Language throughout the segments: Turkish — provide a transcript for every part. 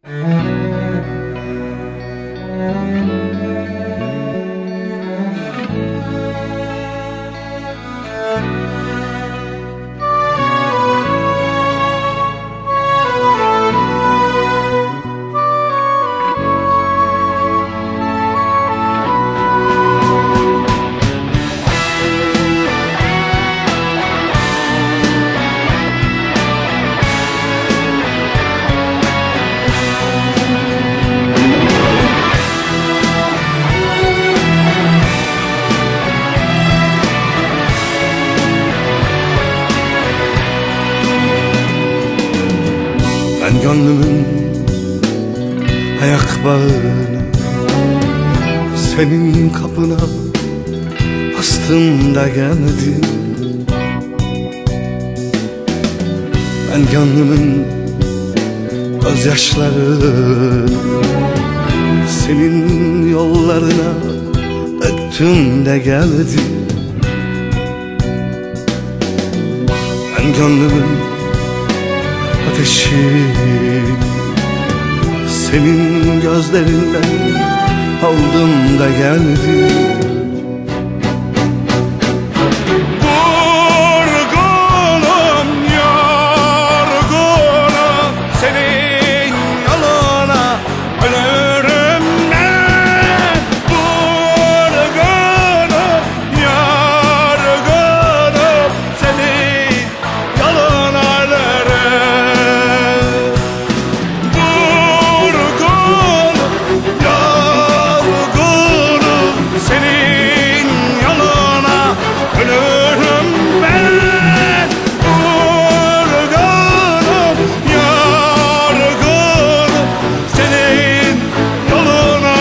Ben gönlümün ayak bağını senin kapına bastım da geldim. Ben gönlümün gözyaşlarını senin yollarına döktüm de geldim. Ben gönlümün ateşi senin gözlerinden aldım da geldim. Vurgunum, yorgunum, senin yoluna ölürüm ben. Vurgunum, yorgunum, senin yoluna ölürüm. Vurgunum, yorgunum, senin yoluna ölürüm ben. Vurgunum, yorgunum, senin yoluna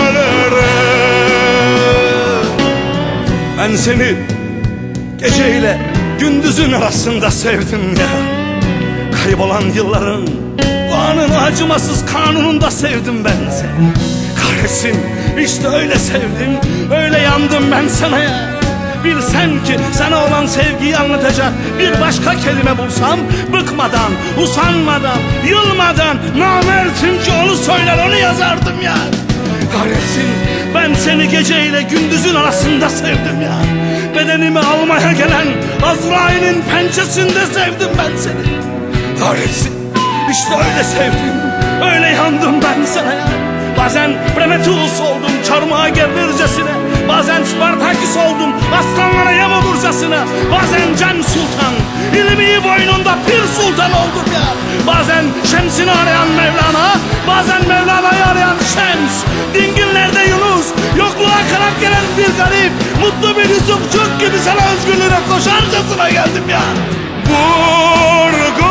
ölürüm. Ben seni geceyle gündüzün arasında sevdim ya. Kaybolan yılların o anın acımasız kanununda sevdim ben seni. Kahretsin, işte öyle sevdim, öyle yandım ben sana ya. Bilsem ki sana olan sevgiyi anlatacak bir başka kelime bulsam, bıkmadan, usanmadan, yılmadan namertimce onu söyler, onu yazardım ya. Kahretsin, ben seni geceyle gündüzün arasında sevdim ya. Bedenimi almaya gelen Azrail'in pençesinde sevdim ben seni. Kahretsin, işte öyle sevdim, öyle yandım ben sana ya. Bazen Prometheus oldum çarmıha gerilircesine, bazen Spartaküs oldum aslanlara yem olurcasına, bazen Can Sultan, ilmi boynunda Pir Sultan oldum ya. Bazen Şems'ini arayan Mevlana, bazen Mevlana'yı arayan Şems. Dingillerde Yunus, yokluğa kanat gelen bir garip, mutlu bir Yusufçuk gibi sana özgürlüğüne koşarcasına geldim ya. Vurgun